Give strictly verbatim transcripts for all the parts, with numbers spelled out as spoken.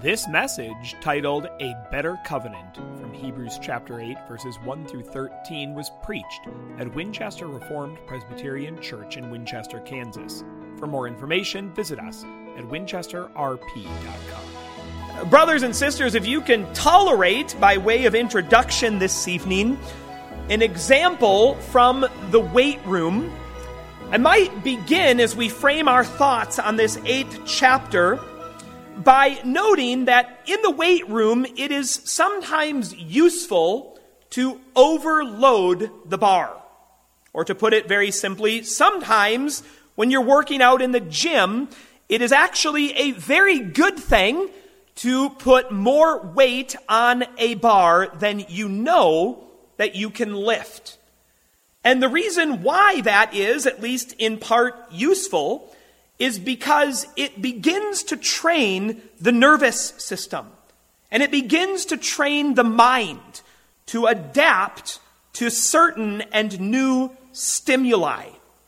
This message, titled A Better Covenant, from Hebrews chapter eight, verses one through thirteen, was preached at Winchester Reformed Presbyterian Church in Winchester, Kansas. For more information, visit us at winchester r p dot com. Brothers and sisters, if you can tolerate, by way of introduction this evening, an example from the weight room, I might begin as we frame our thoughts on this eighth chapter by noting that in the weight room, it is sometimes useful to overload the bar. Or to put it very simply, sometimes when you're working out in the gym, it is actually a very good thing to put more weight on a bar than you know that you can lift. And the reason why that is, at least in part, useful is because it begins to train the nervous system. And it begins to train the mind to adapt to certain and new stimuli.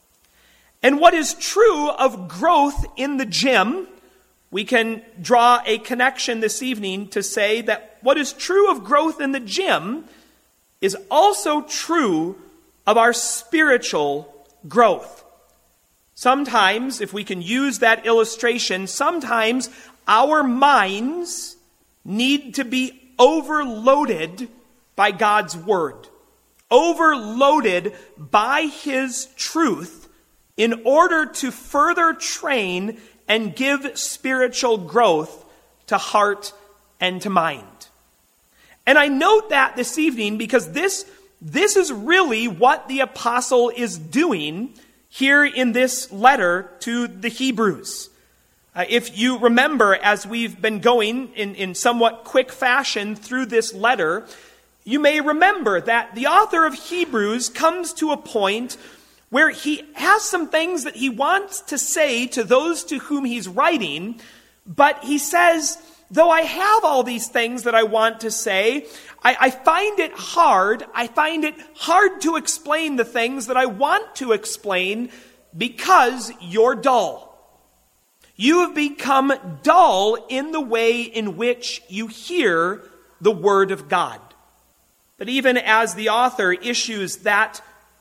And what is true of growth in the gym, we can draw a connection this evening to say that what is true of growth in the gym is also true of our spiritual growth. Sometimes, if we can use that illustration, sometimes our minds need to be overloaded by God's Word, overloaded by His truth in order to further train and give spiritual growth to heart and to mind. And I note that this evening because this, this is really what the apostle is doing here in this letter to the Hebrews. Uh, if you remember, as we've been going in, in somewhat quick fashion through this letter, you may remember that the author of Hebrews comes to a point where he has some things that he wants to say to those to whom he's writing, but he says, though I have all these things that I want to say, I, I find it hard, I find it hard to explain the things that I want to explain because you're dull. You have become dull in the way in which you hear the Word of God. But even as the author issues that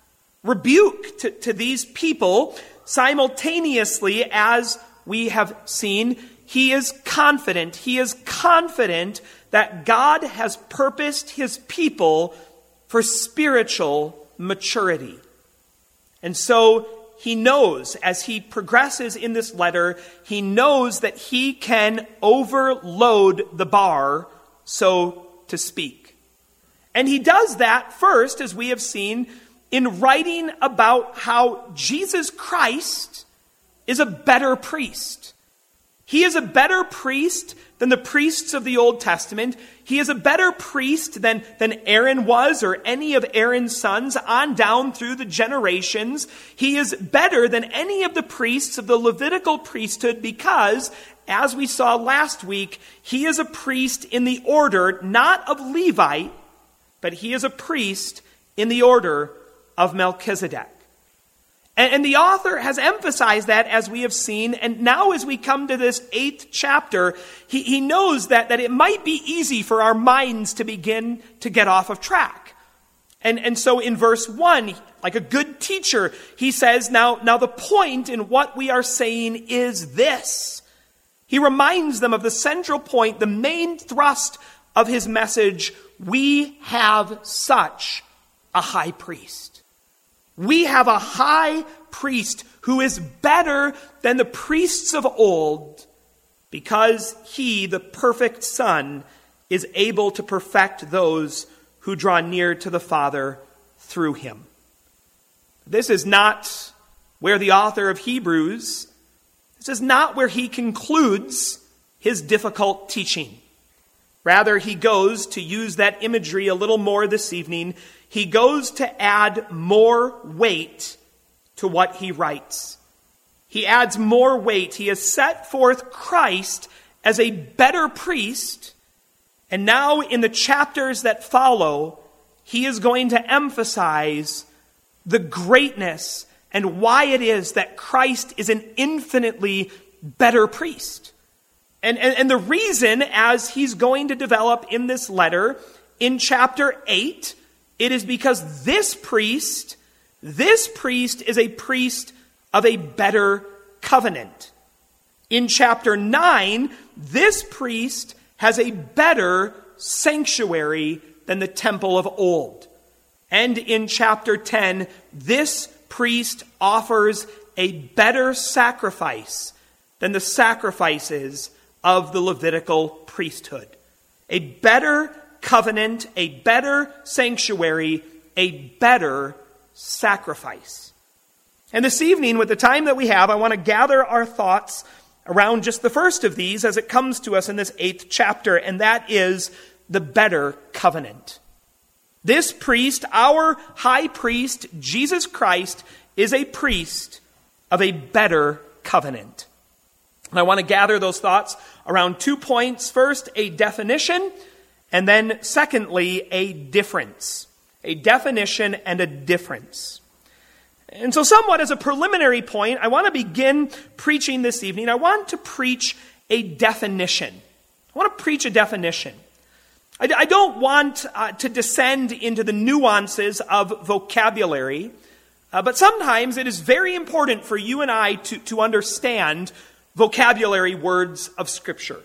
rebuke to, to these people, simultaneously, as we have seen, he is confident, he is confident that God has purposed his people for spiritual maturity. And so he knows, as he progresses in this letter, he knows that he can overload the bar, so to speak. And he does that first, as we have seen, in writing about how Jesus Christ is a better priest. He is a better priest than the priests of the Old Testament. He is a better priest than, than Aaron was or any of Aaron's sons on down through the generations. He is better than any of the priests of the Levitical priesthood because, as we saw last week, he is a priest in the order not of Levi, but he is a priest in the order of Melchizedek. And, and the author has emphasized that, as we have seen, and now as we come to this eighth chapter, he, he knows that, that it might be easy for our minds to begin to get off of track. And, and so in verse one, like a good teacher, he says, now, now the point in what we are saying is this. He reminds them of the central point, the main thrust of his message: we have such a high priest. We have a high priest who is better than the priests of old because he, the perfect Son, is able to perfect those who draw near to the Father through him. This is not where the author of Hebrews, this is not where he concludes his difficult teaching. Rather, he goes, to use that imagery a little more this evening, he goes to add more weight to what he writes. He adds more weight. He has set forth Christ as a better priest, and now in the chapters that follow, he is going to emphasize the greatness and why it is that Christ is an infinitely better priest. And, and, and the reason, as he's going to develop in this letter, in chapter eight, it is because this priest, this priest is a priest of a better covenant. In chapter nine, this priest has a better sanctuary than the temple of old. And in chapter ten, this priest offers a better sacrifice than the sacrifices of the Levitical priesthood. A better covenant, a better sanctuary, a better sacrifice. And this evening, with the time that we have, I want to gather our thoughts around just the first of these as it comes to us in this eighth chapter, and that is the better covenant. This priest, our high priest, Jesus Christ, is a priest of a better covenant. And I want to gather those thoughts around two points. First, a definition, and then secondly, a difference. A definition and a difference. And so somewhat as a preliminary point, I want to begin preaching this evening. I want to preach a definition. I want to preach a definition. I, I don't want uh, to descend into the nuances of vocabulary, uh, but sometimes it is very important for you and I to, to understand vocabulary words of Scripture.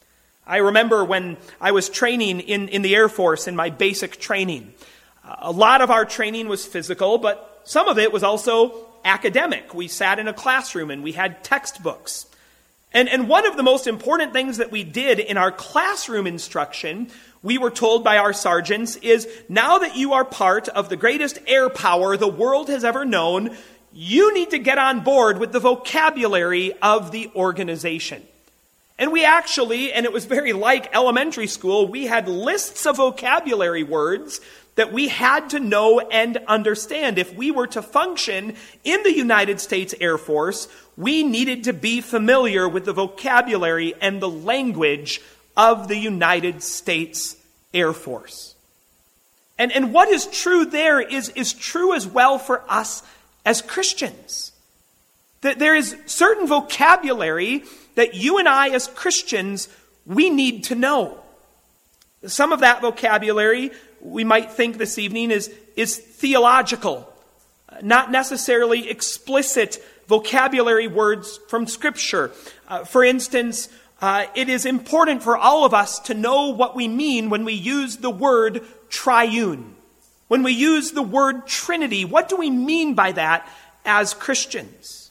I remember when I was training in, in the Air Force in my basic training. Uh, a lot of our training was physical, but some of it was also academic. We sat in a classroom and we had textbooks. And, and one of the most important things that we did in our classroom instruction, we were told by our sergeants, is now that you are part of the greatest air power the world has ever known, you need to get on board with the vocabulary of the organization. And we actually, and it was very like elementary school, we had lists of vocabulary words that we had to know and understand. If we were to function in the United States Air Force, we needed to be familiar with the vocabulary and the language of the United States Air Force. And, and what is true there is, is true as well for us as Christians. That there is certain vocabulary that you and I as Christians, we need to know. Some of that vocabulary, we might think this evening, is, is theological, not necessarily explicit vocabulary words from Scripture. Uh, for instance, uh, it is important for all of us to know what we mean when we use the word triune. When we use the word Trinity, what do we mean by that as Christians?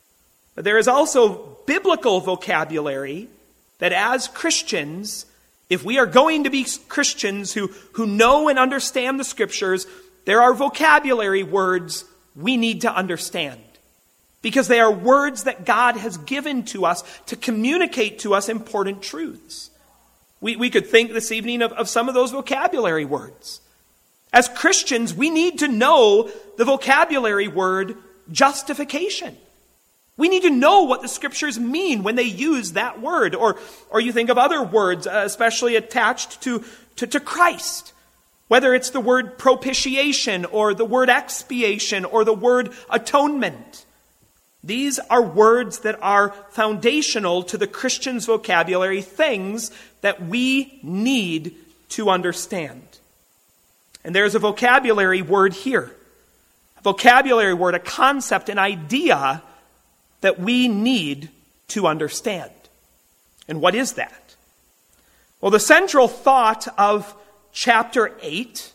But there is also biblical vocabulary that as Christians, if we are going to be Christians who, who know and understand the Scriptures, there are vocabulary words we need to understand. Because they are words that God has given to us to communicate to us important truths. We, we could think this evening of, of some of those vocabulary words. As Christians, we need to know the vocabulary word justification. We need to know what the Scriptures mean when they use that word. Or, or you think of other words, uh, especially attached to, to, to Christ. Whether it's the word propitiation, or the word expiation, or the word atonement. These are words that are foundational to the Christian's vocabulary, things that we need to understand. And there's a vocabulary word here. A vocabulary word, a concept, an idea that we need to understand. And what is that? Well, the central thought of chapter eight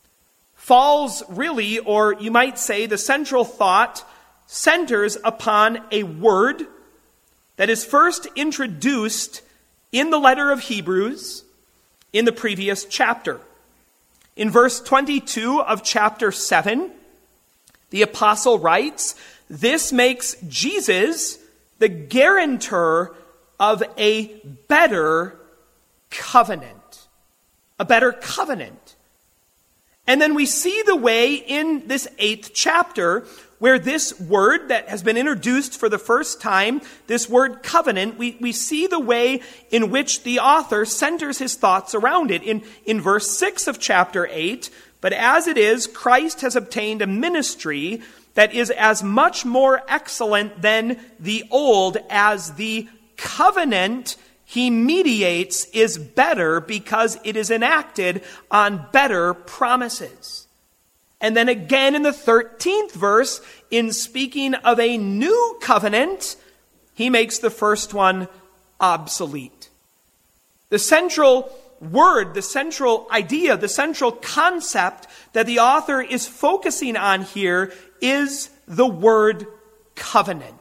falls really, or you might say the central thought centers upon a word that is first introduced in the letter of Hebrews in the previous chapter. In verse twenty-two of chapter seven, the apostle writes, "This makes Jesus the guarantor of a better covenant." A better covenant. And then we see the way in this eighth chapter where this word that has been introduced for the first time, this word covenant, we, we see the way in which the author centers his thoughts around it. In, in verse six of chapter eight, "But as it is, Christ has obtained a ministry that is as much more excellent than the old as the covenant he mediates is better because it is enacted on better promises. And then again in the thirteenth verse, in speaking of a new covenant, he makes the first one obsolete. The central word, the central idea, the central concept that the author is focusing on here is the word covenant.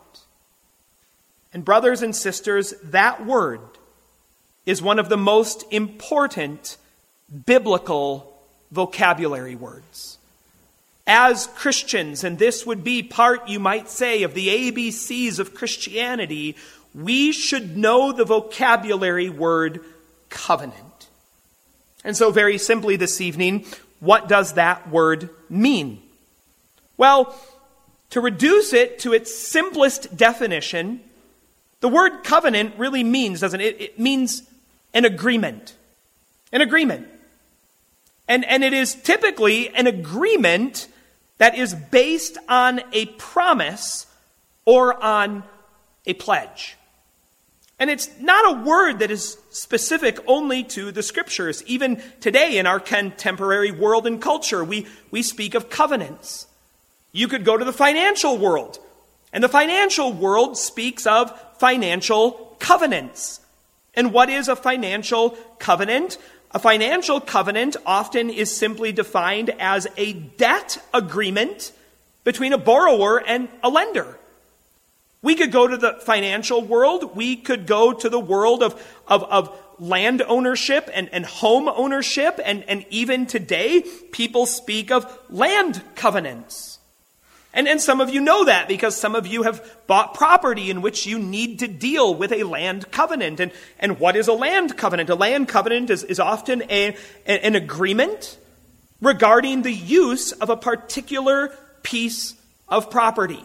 And brothers and sisters, that word is one of the most important biblical vocabulary words. As Christians, and this would be part, you might say, of the A B Cs of Christianity, we should know the vocabulary word covenant. And so very simply this evening, what does that word mean? Well, to reduce it to its simplest definition, the word covenant really means, doesn't it? It means an agreement. An agreement. And, and it is typically an agreement that is based on a promise or on a pledge. And it's not a word that is specific only to the Scriptures. Even today in our contemporary world and culture, we, we speak of covenants. You could go to the financial world, and the financial world speaks of financial covenants. And what is a financial covenant? A financial covenant often is simply defined as a debt agreement between a borrower and a lender. We could go to the financial world. We could go to the world of, of, of land ownership and, and home ownership. And, and even today, people speak of land covenants. And, and some of you know that because some of you have bought property in which you need to deal with a land covenant. And, and what is a land covenant? A land covenant is, is often a, a, an agreement regarding the use of a particular piece of property.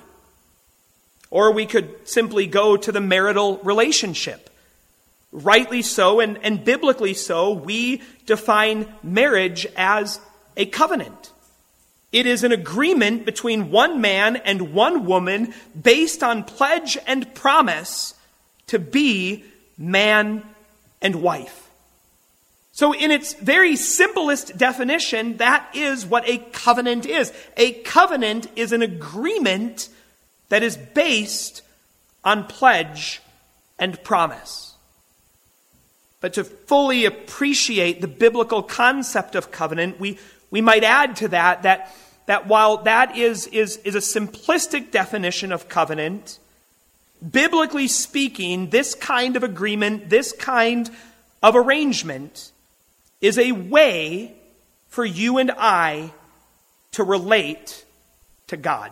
Or we could simply go to the marital relationship. Rightly so, and, and biblically so, we define marriage as a covenant. It is an agreement between one man and one woman based on pledge and promise to be man and wife. So in its very simplest definition, that is what a covenant is. A covenant is an agreement that is based on pledge and promise. But to fully appreciate the biblical concept of covenant, we, we might add to that that, that while that is, is, is a simplistic definition of covenant, biblically speaking, this kind of agreement, this kind of arrangement is a way for you and I to relate to God.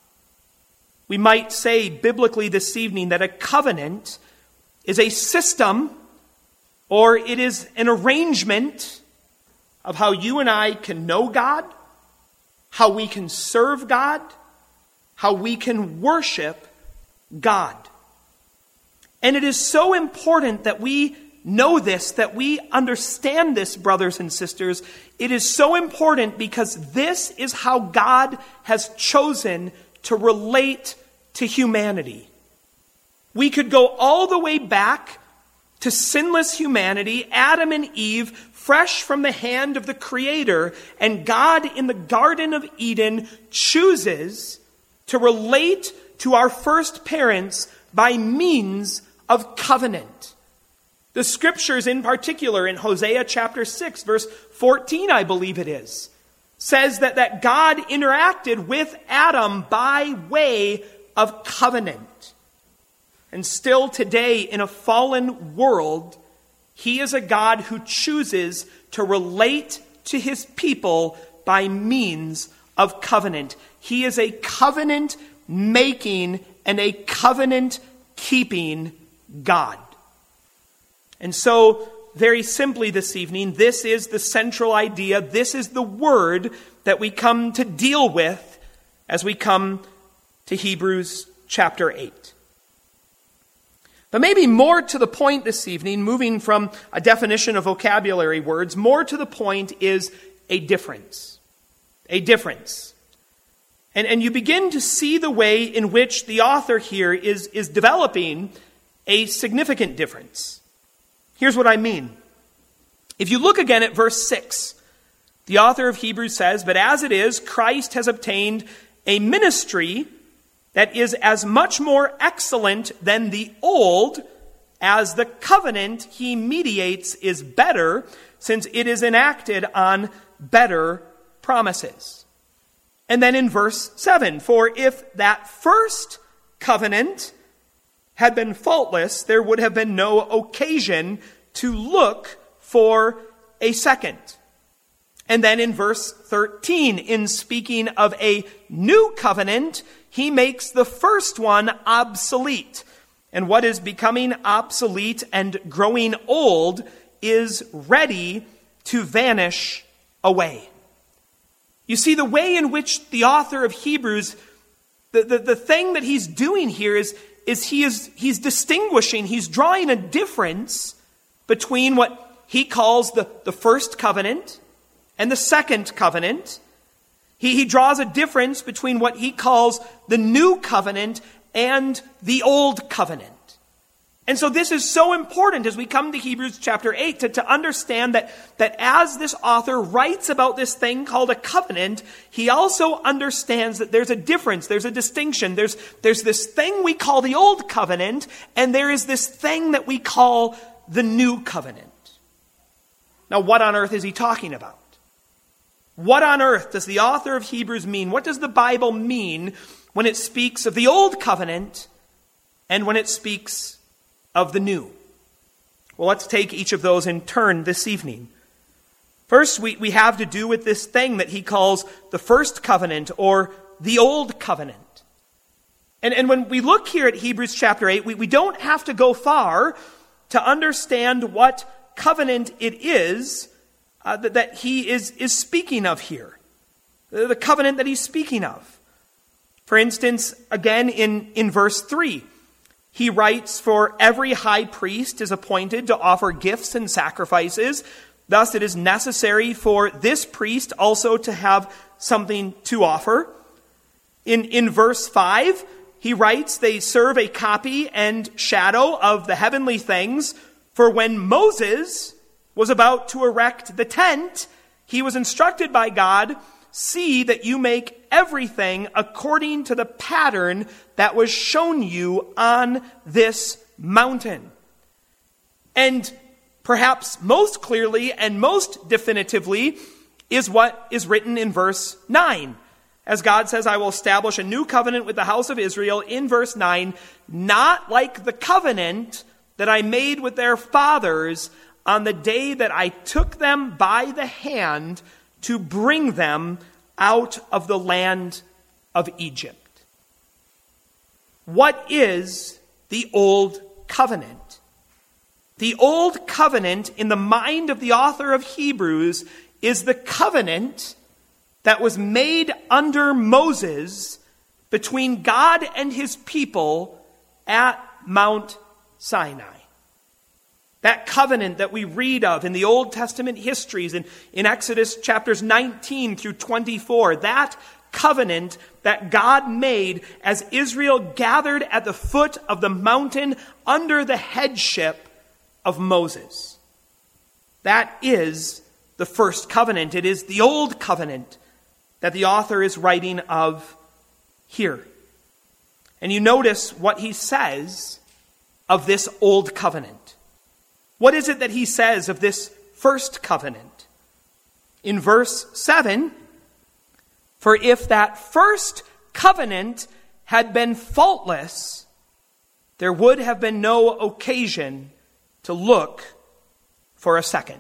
We might say biblically this evening that a covenant is a system or it is an arrangement of how you and I can know God, how we can serve God, how we can worship God. And it is so important that we know this, that we understand this, brothers and sisters. It is so important because this is how God has chosen to relate to humanity. We could go all the way back to sinless humanity, Adam and Eve, fresh from the hand of the Creator, and God in the Garden of Eden chooses to relate to our first parents by means of covenant. The Scriptures in particular, in Hosea chapter six, verse fourteen, I believe it is, says that, that God interacted with Adam by way of covenant. And still today, in a fallen world, He is a God who chooses to relate to His people by means of covenant. He is a covenant-making and a covenant-keeping God. And so, very simply this evening, this is the central idea. This is the word that we come to deal with as we come to Hebrews chapter eight. But maybe more to the point this evening, moving from a definition of vocabulary words, more to the point is a difference. A difference. And, and you begin to see the way in which the author here is, is developing a significant difference. Here's what I mean. If you look again at verse six, the author of Hebrews says, "But as it is, Christ has obtained a ministry that is as much more excellent than the old, as the covenant he mediates is better, since it is enacted on better promises." And then in verse seven, "For if that first covenant had been faultless, there would have been no occasion to look for a second." And then in verse thirteen, in speaking of a new covenant, he makes the first one obsolete. And what is becoming obsolete and growing old is ready to vanish away. You see, the way in which the author of Hebrews, the, the, the thing that he's doing here is, is he is he's distinguishing, he's drawing a difference between what he calls the, the first covenant and the second covenant. He, he draws a difference between what he calls the new covenant and the old covenant. And so this is so important as we come to Hebrews chapter eight to, to understand that, that as this author writes about this thing called a covenant, he also understands that there's a difference, there's a distinction. There's, there's this thing we call the old covenant, and there is this thing that we call the new covenant. Now, what on earth is he talking about? What on earth does the author of Hebrews mean? What does the Bible mean when it speaks of the old covenant and when it speaks of the new? Well, let's take each of those in turn this evening. First, we, we have to do with this thing that he calls the first covenant or the old covenant. And, and when we look here at Hebrews chapter eight, we, we don't have to go far to understand what covenant it is uh, that, that he is, is speaking of here. The, the covenant that he's speaking of. For instance, again in, in verse three, he writes, "For every high priest is appointed to offer gifts and sacrifices. Thus it is necessary for this priest also to have something to offer." In, in verse five, he writes, "They serve a copy and shadow of the heavenly things. For when Moses was about to erect the tent, he was instructed by God, 'See that you make everything according to the pattern that was shown you on this mountain.'" And perhaps most clearly and most definitively is what is written in verse nine. As God says, "I will establish a new covenant with the house of Israel," in verse nine, "not like the covenant that I made with their fathers on the day that I took them by the hand to bring them out of the land of Egypt." What is the old covenant? The old covenant, in the mind of the author of Hebrews, is the covenant that was made under Moses between God and his people at Mount Sinai. That covenant that we read of in the Old Testament histories in, in Exodus chapters nineteen through twenty-four, that covenant that God made as Israel gathered at the foot of the mountain under the headship of Moses. That is the first covenant. It is the old covenant that the author is writing of here. And you notice what he says of this old covenant. What is it that he says of this first covenant? In verse seven, "For if that first covenant had been faultless, there would have been no occasion to look for a second."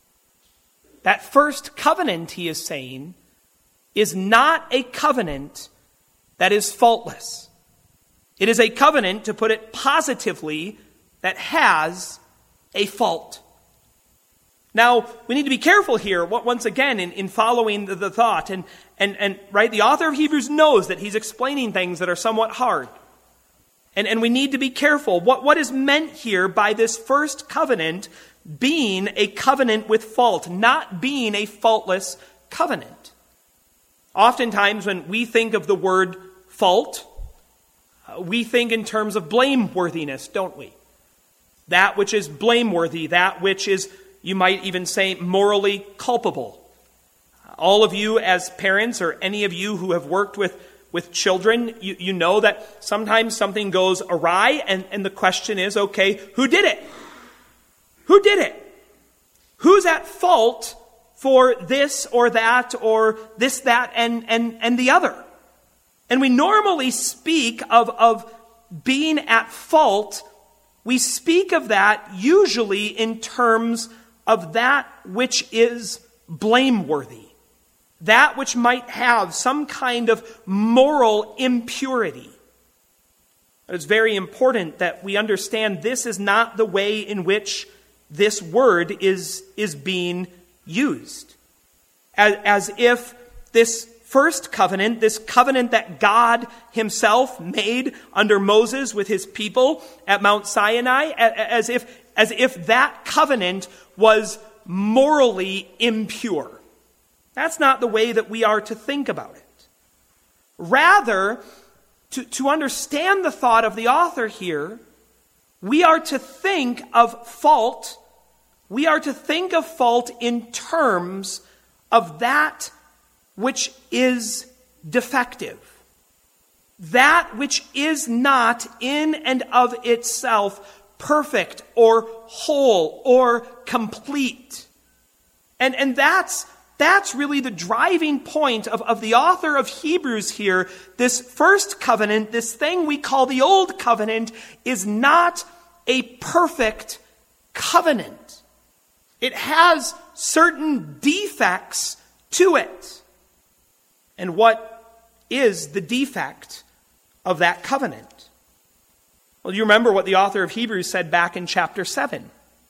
That first covenant, he is saying, is not a covenant that is faultless. It is a covenant, to put it positively, that has a fault. Now, we need to be careful here, once again, in, in following the, the thought. And, and, and, right, the author of Hebrews knows that he's explaining things that are somewhat hard. And, and we need to be careful. What, what is meant here by this first covenant being a covenant with fault, not being a faultless covenant? Oftentimes when we think of the word fault, uh, we think in terms of blameworthiness, don't we? that which is blameworthy, that which is, you might even say, morally culpable. All of you as parents, or any of you who have worked with, with children, you, you know that sometimes something goes awry, and, and the question is, okay, who did it? Who did it? Who's at fault for this or that, or this, that, and, and, and the other? And we normally speak of, of being at fault. We speak of that usually in terms of that which is blameworthy, that which might have some kind of moral impurity. It's very important that we understand this is not the way in which this word is, is being used. As, as if this first covenant, this covenant that God himself made under Moses with his people at Mount Sinai, as if, as if that covenant was morally impure. That's not the way that we are to think about it. Rather, to, to understand the thought of the author here, we are to think of fault, we are to think of fault in terms of that which is defective, that which is not in and of itself perfect or whole or complete. And, and that's, that's really the driving point of, of the author of Hebrews here. This first covenant, this thing we call the Old Covenant, is not a perfect covenant. It has certain defects to it. And what is the defect of that covenant? Well, you remember what the author of Hebrews said back in chapter seven.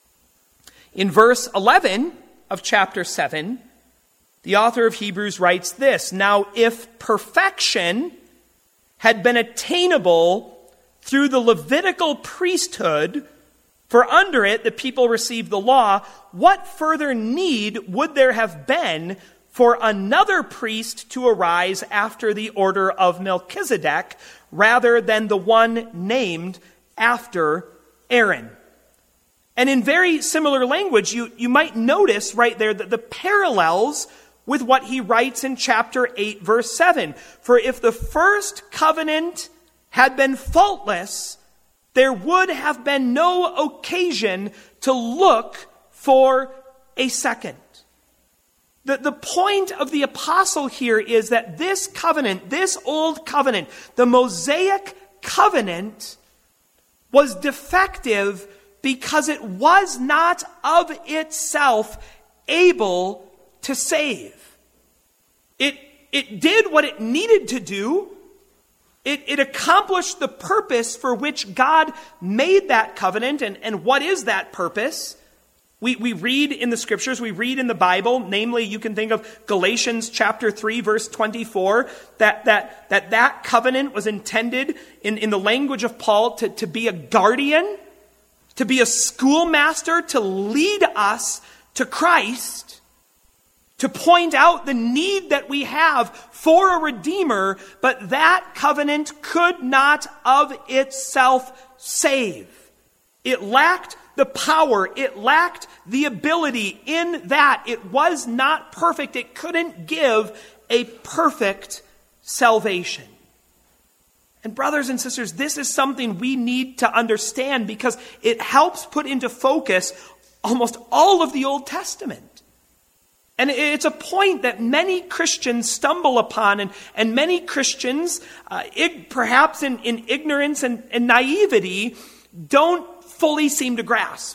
In verse eleven of chapter seven, the author of Hebrews writes this: "Now if perfection had been attainable through the Levitical priesthood, for under it the people received the law, what further need would there have been for another priest to arise after the order of Melchizedek, rather than the one named after Aaron?" And in very similar language, you, you might notice right there that the parallels with what he writes in chapter eight, verse seven. For if the first covenant had been faultless, there would have been no occasion to look for a second. The, the point of the apostle here is that this covenant, this old covenant, the Mosaic covenant, was defective because it was not of itself able to save. It, it did what it needed to do. It, it accomplished the purpose for which God made that covenant. And, and what is that purpose? We, we read in the scriptures, we read in the Bible, namely you can think of Galatians chapter three, verse twenty-four, that that that, that covenant was intended, in, in the language of Paul, to, to be a guardian, to be a schoolmaster, to lead us to Christ, to point out the need that we have for a Redeemer, but that covenant could not of itself save. It lacked the power, it lacked the ability in that. It was not perfect. It couldn't give a perfect salvation. And brothers and sisters, this is something we need to understand because it helps put into focus almost all of the Old Testament. And it's a point that many Christians stumble upon, and, and many Christians, uh, ig- perhaps in, in ignorance and, and naivety, don't fully seem to grasp.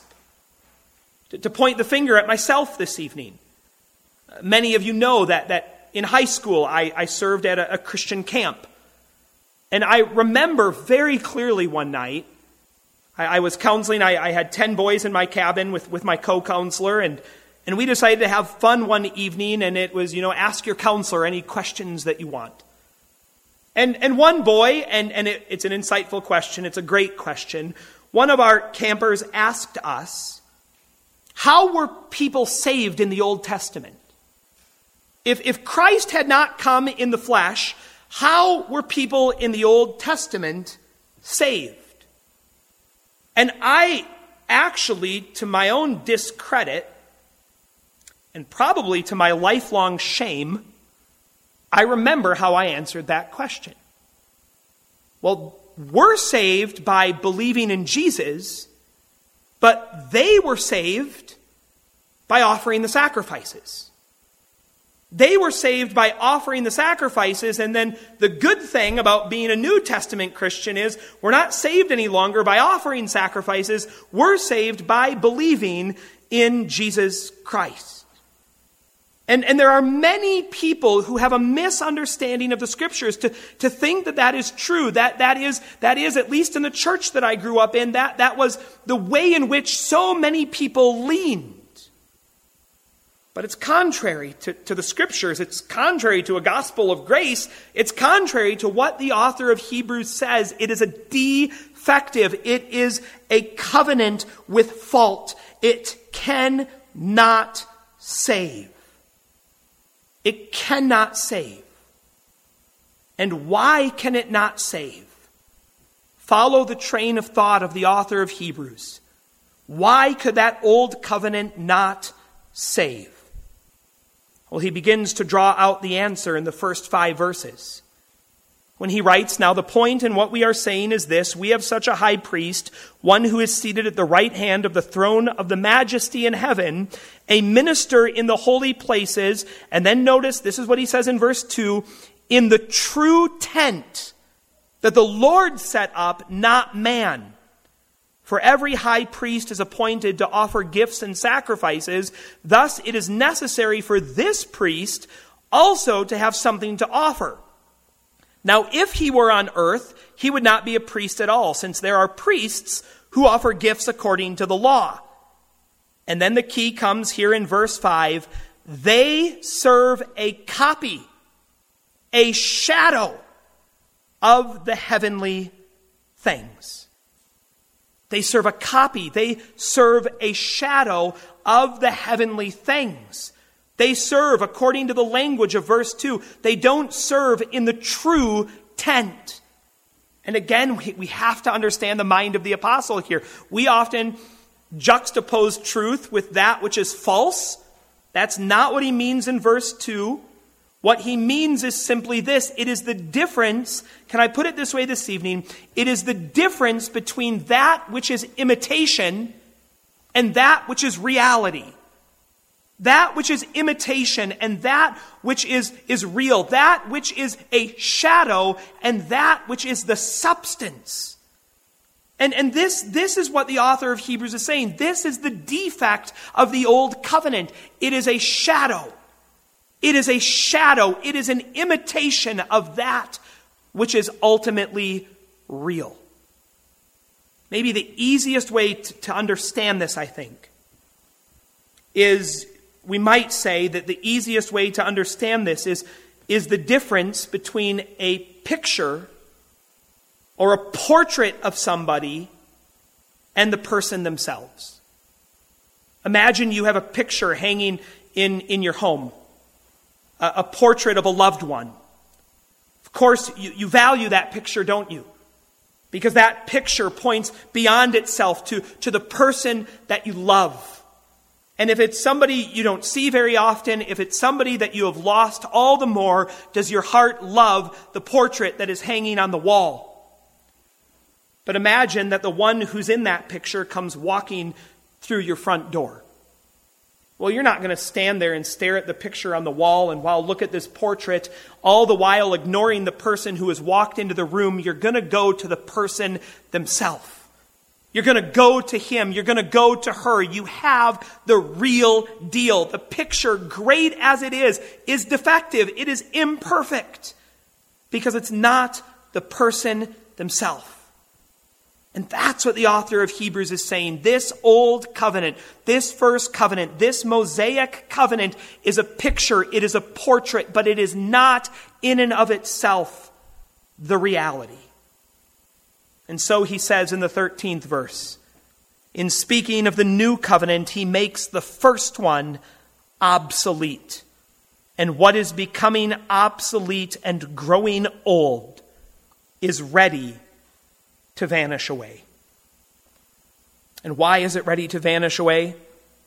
To, to point the finger at myself this evening. Uh, many of you know that, that in high school I, I served at a, a Christian camp. And I remember very clearly one night, I, I was counseling, I, I had ten boys in my cabin with, with my co-counselor, and, and we decided to have fun one evening, and it was, you know, ask your counselor any questions that you want. And and one boy, and, and it, it's an insightful question, it's a great question, one of our campers asked us, how were people saved in the Old Testament? If, if Christ had not come in the flesh, how were people in the Old Testament saved? And I actually, to my own discredit, and probably to my lifelong shame, I remember how I answered that question. Well, we're saved by believing in Jesus, but they were saved by offering the sacrifices. They were saved by offering the sacrifices, and then the good thing about being a New Testament Christian is we're not saved any longer by offering sacrifices. We're saved by believing in Jesus Christ. And, and there are many people who have a misunderstanding of the Scriptures to, to think that that is true. That, that is, that is, at least in the church that I grew up in, that, that was the way in which so many people leaned. But it's contrary to, to the Scriptures. It's contrary to a gospel of grace. It's contrary to what the author of Hebrews says. It is a defective. It is a covenant with fault. It cannot save. It cannot save. And why can it not save? Follow the train of thought of the author of Hebrews. Why could that old covenant not save? Well, he begins to draw out the answer in the first five verses. When he writes, "Now the point in what we are saying is this: we have such a high priest, one who is seated at the right hand of the throne of the majesty in heaven, a minister in the holy places." And then notice, this is what he says in verse two, "in the true tent that the Lord set up, not man. For every high priest is appointed to offer gifts and sacrifices. Thus it is necessary for this priest also to have something to offer. Now, if he were on earth, he would not be a priest at all, since there are priests who offer gifts according to the law." And then the key comes here in verse five. "They serve a copy, a shadow of the heavenly things." They serve a copy. They serve a shadow of the heavenly things. They serve, according to the language of verse two, they don't serve in the true tent. And again, we, we have to understand the mind of the apostle here. We often juxtapose truth with that which is false. That's not what he means in verse two. What he means is simply this: it is the difference, can I put it this way this evening? It is the difference between that which is imitation and that which is reality. That which is imitation and that which is, is real. That which is a shadow and that which is the substance. And, and this, this is what the author of Hebrews is saying. This is the defect of the old covenant. It is a shadow. It is a shadow. It is an imitation of that which is ultimately real. Maybe the easiest way to, to understand this, I think, is we might say that the easiest way to understand this is, is the difference between a picture or a portrait of somebody and the person themselves. Imagine you have a picture hanging in, in your home, a, a portrait of a loved one. Of course, you, you value that picture, don't you? Because that picture points beyond itself to, to the person that you love. And if it's somebody you don't see very often, if it's somebody that you have lost, all the more does your heart love the portrait that is hanging on the wall. But imagine that the one who's in that picture comes walking through your front door. Well, you're not going to stand there and stare at the picture on the wall and, wow, look at this portrait, all the while ignoring the person who has walked into the room. You're going to go to the person themselves. You're going to go to him. You're going to go to her. You have the real deal. The picture, great as it is, is defective. It is imperfect because it's not the person themselves. And that's what the author of Hebrews is saying. This old covenant, this first covenant, this Mosaic covenant is a picture. It is a portrait, but it is not in and of itself the reality. And so he says in the thirteenth verse, in speaking of the new covenant, he makes the first one obsolete. And what is becoming obsolete and growing old is ready to vanish away. And why is it ready to vanish away?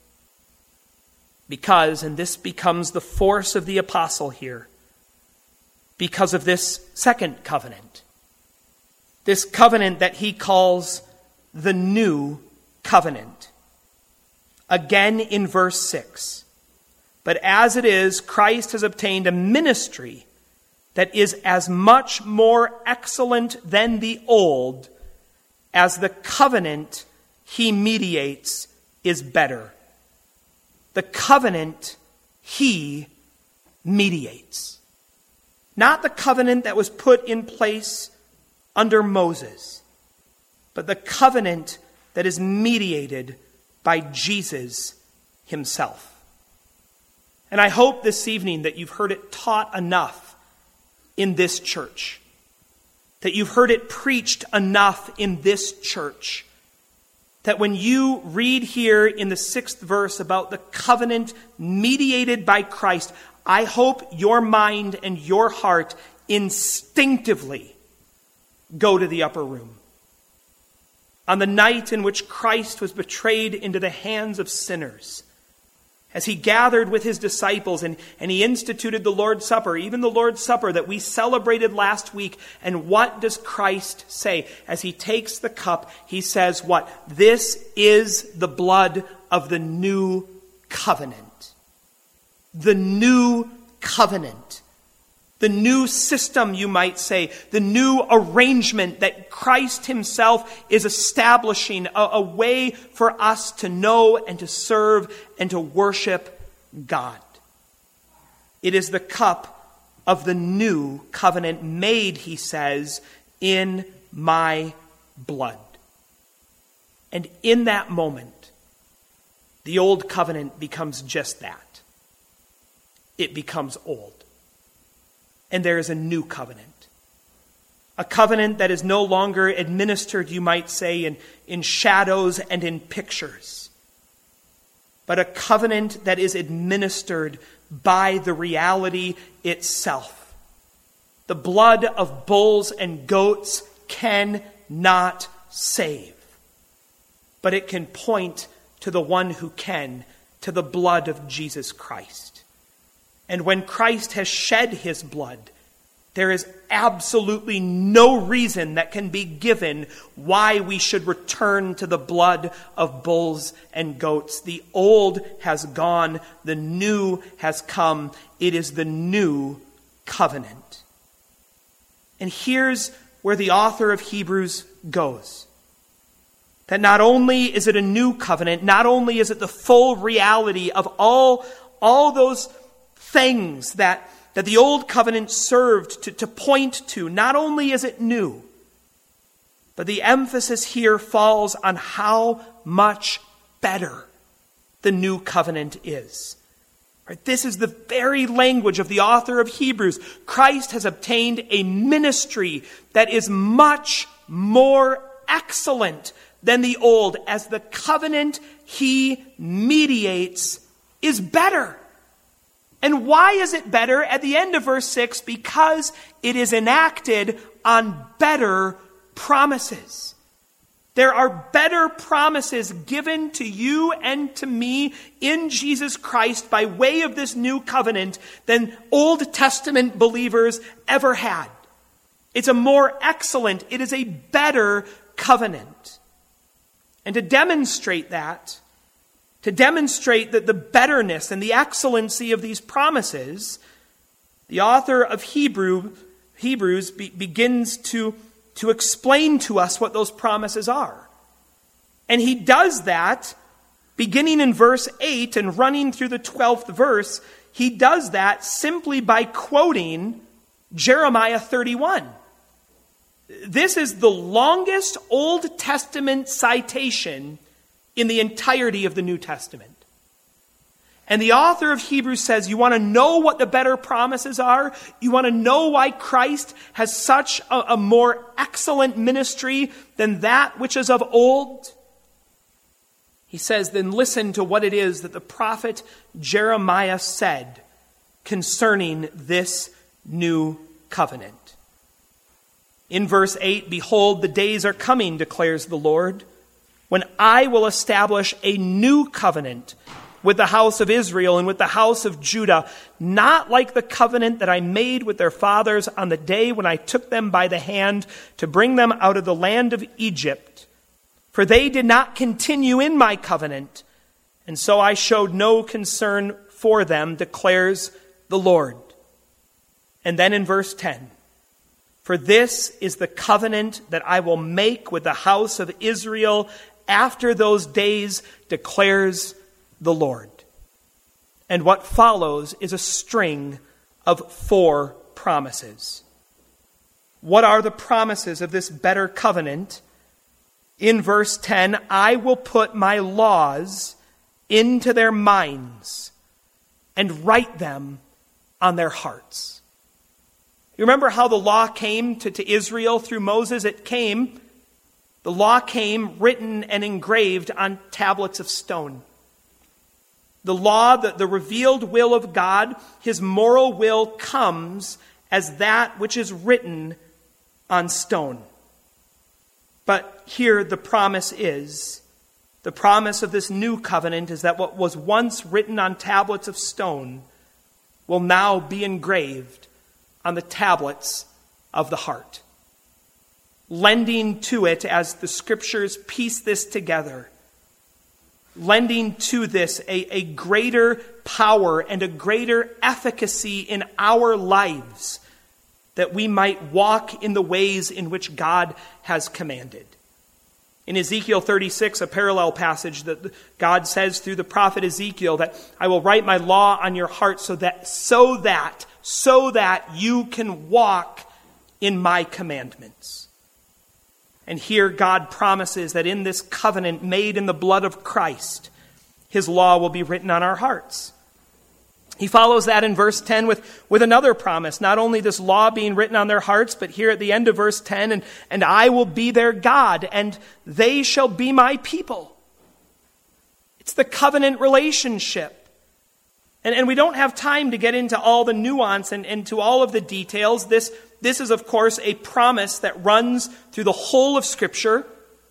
Because, and this becomes the force of the apostle here, because of this second covenant. This covenant that he calls the new covenant. Again in verse six. But as it is, Christ has obtained a ministry that is as much more excellent than the old as the covenant he mediates is better. The covenant he mediates. Not the covenant that was put in place under Moses, but the covenant that is mediated by Jesus himself. And I hope this evening that you've heard it taught enough in this church, that you've heard it preached enough in this church, that when you read here in the sixth verse about the covenant mediated by Christ, I hope your mind and your heart instinctively go to the upper room. On the night in which Christ was betrayed into the hands of sinners, as he gathered with his disciples and, and he instituted the Lord's Supper, even the Lord's Supper that we celebrated last week. And what does Christ say? As he takes the cup, he says what? This is the blood of the new covenant. The new covenant. The new system, you might say, the new arrangement that Christ himself is establishing, a, a way for us to know and to serve and to worship God. It is the cup of the new covenant made, he says, in my blood. And in that moment, the old covenant becomes just that. It becomes old. And there is a new covenant. A covenant that is no longer administered, you might say, in, in shadows and in pictures. But a covenant that is administered by the reality itself. The blood of bulls and goats cannot save. But it can point to the one who can, to the blood of Jesus Christ. And when Christ has shed his blood, there is absolutely no reason that can be given why we should return to the blood of bulls and goats. The old has gone, the new has come. It is the new covenant. And here's where the author of Hebrews goes. That not only is it a new covenant, not only is it the full reality of all, all those things that, that the old covenant served to, to point to. Not only is it new, but the emphasis here falls on how much better the new covenant is. Right? This is the very language of the author of Hebrews. Christ has obtained a ministry that is much more excellent than the old, as the covenant he mediates is better. And why is it better? At the end of verse six, because it is enacted on better promises. There are better promises given to you and to me in Jesus Christ by way of this new covenant than Old Testament believers ever had. It's a more excellent, it is a better covenant. And to demonstrate that, To demonstrate that the betterness and the excellency of these promises, the author of Hebrew, Hebrews be, begins to, to explain to us what those promises are. And he does that beginning in verse eight and running through the twelfth verse. He does that simply by quoting Jeremiah thirty-one. This is the longest Old Testament citation in the entirety of the New Testament. And the author of Hebrews says, you want to know what the better promises are? You want to know why Christ has such a, a more excellent ministry than that which is of old? He says, then listen to what it is that the prophet Jeremiah said concerning this new covenant. In verse eight, behold, the days are coming, declares the Lord, when I will establish a new covenant with the house of Israel and with the house of Judah, not like the covenant that I made with their fathers on the day when I took them by the hand to bring them out of the land of Egypt. For they did not continue in my covenant, and so I showed no concern for them, declares the Lord. And then in verse ten, for this is the covenant that I will make with the house of Israel after those days, declares the Lord. And what follows is a string of four promises. What are the promises of this better covenant? In verse ten, I will put my laws into their minds and write them on their hearts. You remember how the law came to, to Israel through Moses? It came, the law came written and engraved on tablets of stone. The law, the, the revealed will of God, his moral will, comes as that which is written on stone. But here the promise is, the promise of this new covenant is that what was once written on tablets of stone will now be engraved on the tablets of the heart. Lending to it, as the scriptures piece this together, lending to this a, a greater power and a greater efficacy in our lives, that we might walk in the ways in which God has commanded. In Ezekiel thirty-six, a parallel passage, that God says through the prophet Ezekiel that I will write my law on your heart so that, so that, so that you can walk in my commandments. And here God promises that in this covenant made in the blood of Christ, his law will be written on our hearts. He follows that in verse ten with, with another promise. Not only this law being written on their hearts, but here at the end of verse ten, and, and I will be their God, and they shall be my people. It's the covenant relationship. And, and we don't have time to get into all the nuance and into all of the details. This, this is, of course, a promise that runs through the whole of Scripture.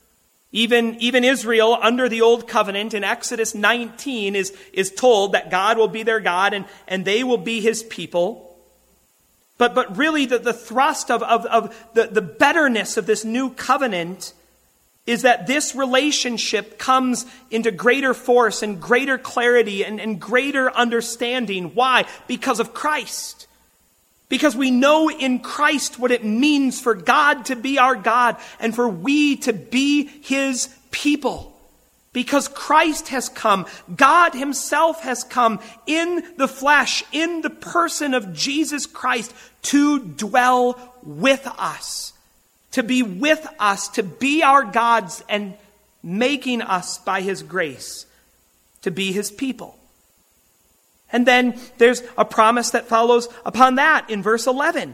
Even, even Israel under the Old Covenant in Exodus nineteen is, is told that God will be their God and, and they will be his people. But, but really the, the thrust of, of, of the, the betterness of this new covenant is that this relationship comes into greater force and greater clarity and, and greater understanding. Why? Because of Christ. Because we know in Christ what it means for God to be our God and for we to be his people. Because Christ has come, God himself has come in the flesh, in the person of Jesus Christ, to dwell with us, to be with us, to be our gods, and making us by his grace to be his people. And then there's a promise that follows upon that in verse eleven.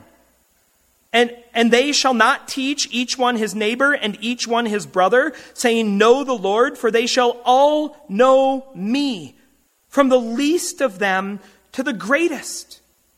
And, and they shall not teach each one his neighbor and each one his brother, saying, know the Lord, for they shall all know me, from the least of them to the greatest.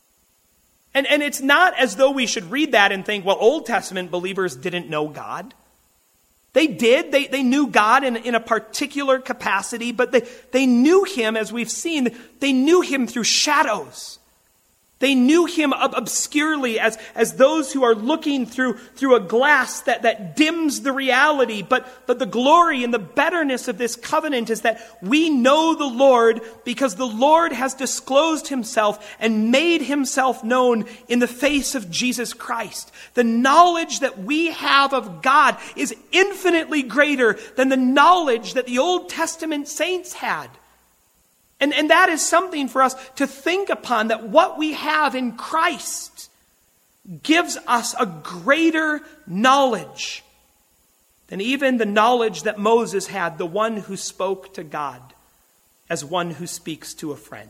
And, and it's not as though we should read that and think, well, Old Testament believers didn't know God. They did. They, they knew God in, in a particular capacity, but they, they knew him, as we've seen, they knew him through shadows. They knew him obscurely as, as those who are looking through, through a glass that, that dims the reality. But, but the glory and the betterness of this covenant is that we know the Lord because the Lord has disclosed himself and made himself known in the face of Jesus Christ. The knowledge that we have of God is infinitely greater than the knowledge that the Old Testament saints had. And, and that is something for us to think upon, that what we have in Christ gives us a greater knowledge than even the knowledge that Moses had, the one who spoke to God as one who speaks to a friend.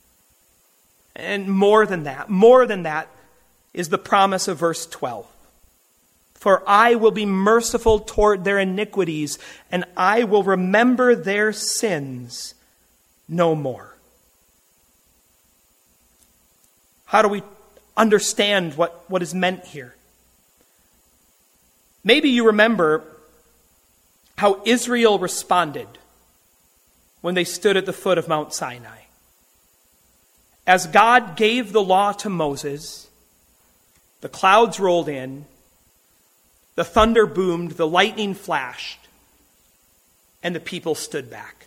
And more than that, more than that is the promise of verse twelve. For I will be merciful toward their iniquities, and I will remember their sins no more. How do we understand what, what is meant here? Maybe you remember how Israel responded when they stood at the foot of Mount Sinai. As God gave the law to Moses, the clouds rolled in, the thunder boomed, the lightning flashed, and the people stood back.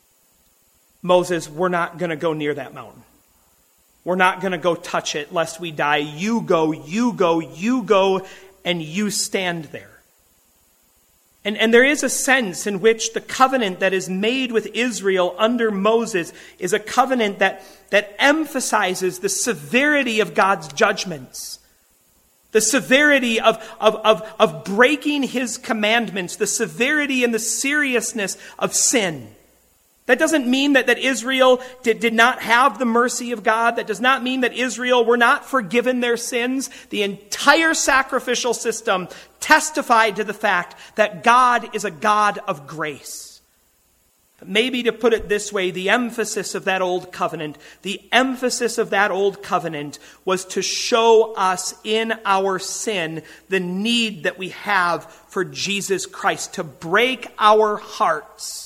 Moses, we're not going to go near that mountain. We're not going to go touch it lest we die. You go, you go, you go, and you stand there. And, and there is a sense in which the covenant that is made with Israel under Moses is a covenant that, that emphasizes the severity of God's judgments, the severity of, of, of, of breaking his commandments, the severity and the seriousness of sin. That doesn't mean that, that Israel did, did not have the mercy of God. That does not mean that Israel were not forgiven their sins. The entire sacrificial system testified to the fact that God is a God of grace. But maybe to put it this way, the emphasis of that old covenant, the emphasis of that old covenant was to show us in our sin the need that we have for Jesus Christ, to break our hearts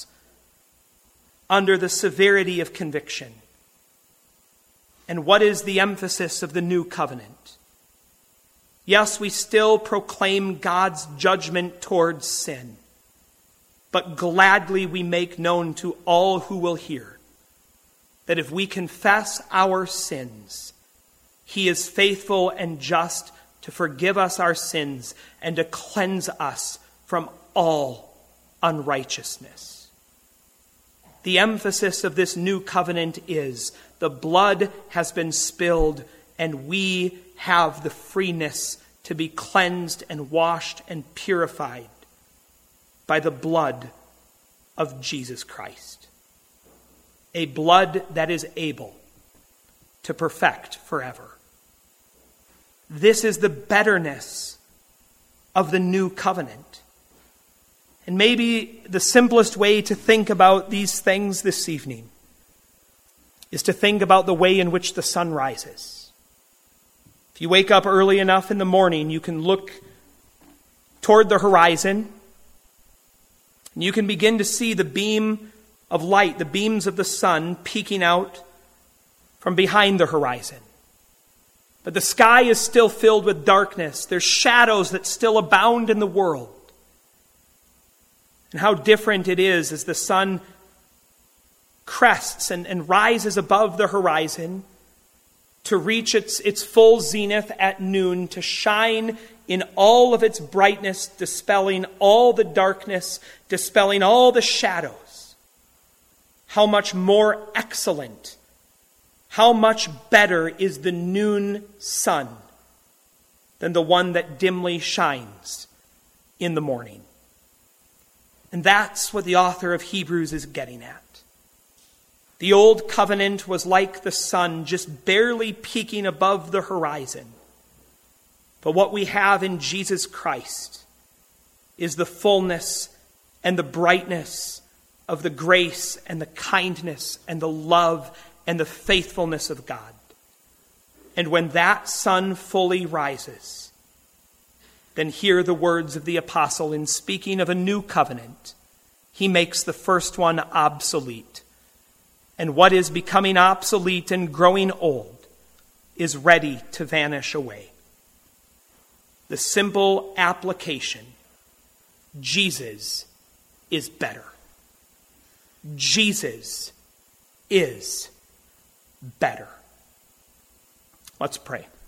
under the severity of conviction. And what is the emphasis of the new covenant? Yes, we still proclaim God's judgment towards sin, but gladly we make known to all who will hear that if we confess our sins, he is faithful and just to forgive us our sins and to cleanse us from all unrighteousness. The emphasis of this new covenant is the blood has been spilled and we have the freeness to be cleansed and washed and purified by the blood of Jesus Christ. A blood that is able to perfect forever. This is the betterness of the new covenant. And maybe the simplest way to think about these things this evening is to think about the way in which the sun rises. If you wake up early enough in the morning, you can look toward the horizon, and you can begin to see the beam of light, the beams of the sun peeking out from behind the horizon. But the sky is still filled with darkness. There's shadows that still abound in the world. And how different it is as the sun crests and, and rises above the horizon to reach its, its full zenith at noon, to shine in all of its brightness, dispelling all the darkness, dispelling all the shadows. How much more excellent, how much better is the noon sun than the one that dimly shines in the morning. And that's what the author of Hebrews is getting at. The old covenant was like the sun, just barely peeking above the horizon. But what we have in Jesus Christ is the fullness and the brightness of the grace and the kindness and the love and the faithfulness of God. And when that sun fully rises, then hear the words of the apostle in speaking of a new covenant. He makes the first one obsolete. And what is becoming obsolete and growing old is ready to vanish away. The simple application: Jesus is better. Jesus is better. Let's pray.